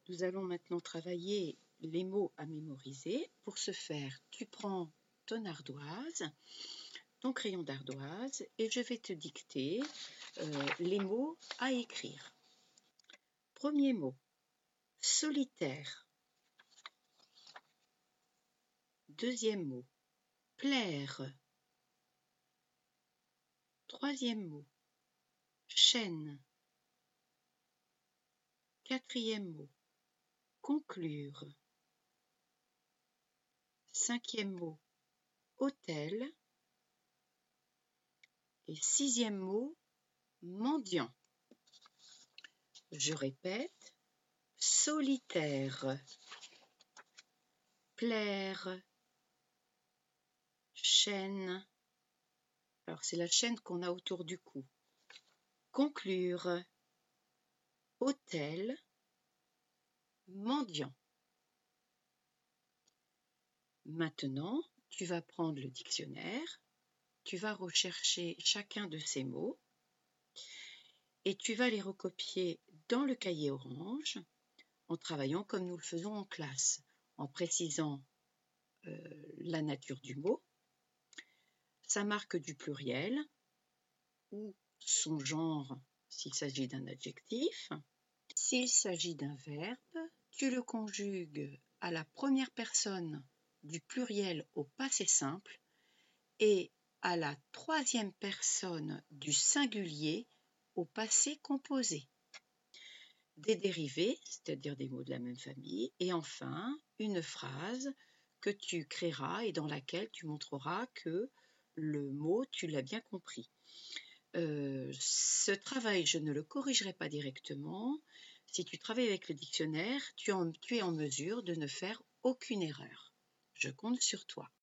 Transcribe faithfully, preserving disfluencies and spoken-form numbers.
Nous allons maintenant travailler les mots à mémoriser. Pour ce faire, tu prends ton ardoise, ton crayon d'ardoise et je vais te dicter euh, les mots à écrire. Premier mot, solitaire. Deuxième mot, plaire. Troisième mot, chaîne. Quatrième mot, conclure. Cinquième mot, hôtel. Et sixième mot, mendiant. Je répète, solitaire, plaire, chaîne. Alors c'est la chaîne qu'on a autour du cou. Conclure, hôtel, mendiant. Maintenant, tu vas prendre le dictionnaire, tu vas rechercher chacun de ces mots et tu vas les recopier dans le cahier orange en travaillant comme nous le faisons en classe, en précisant euh, la nature du mot, sa marque du pluriel ou son genre s'il s'agit d'un adjectif. S'il s'agit d'un verbe, tu le conjugues à la première personne du pluriel au passé simple et à la troisième personne du singulier au passé composé. Des dérivés, c'est-à-dire des mots de la même famille, et enfin une phrase que tu créeras et dans laquelle tu montreras que le mot, tu l'as bien compris. Euh, ce travail, je ne le corrigerai pas directement. Si tu travailles avec le dictionnaire, tu, en, tu es en mesure de ne faire aucune erreur. Je compte sur toi.